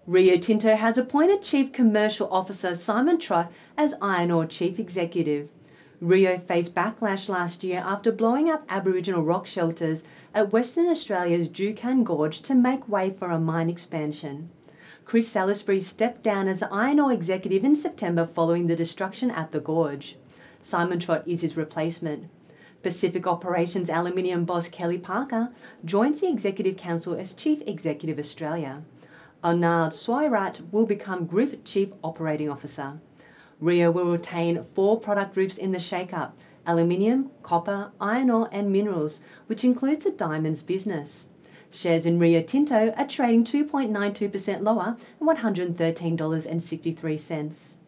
Rio Tinto has appointed Chief Commercial Officer Simon Trott as Iron Ore Chief Executive. Rio faced backlash last year after blowing up Aboriginal rock shelters at Western Australia's Juukan Gorge to make way for a mine expansion. Chris Salisbury stepped down as the Iron Ore executive in September following the destruction at the gorge. Simon Trott is his replacement. Pacific Operations aluminium boss Kelly Parker joins the Executive Council as Chief Executive Australia. Arnaud Soirat will become Group Chief Operating Officer. Rio will retain 4 product groups in the shake-up: aluminium, copper, iron ore and minerals, which includes the diamonds business. Shares in Rio Tinto are trading 2.92% lower at $113.63.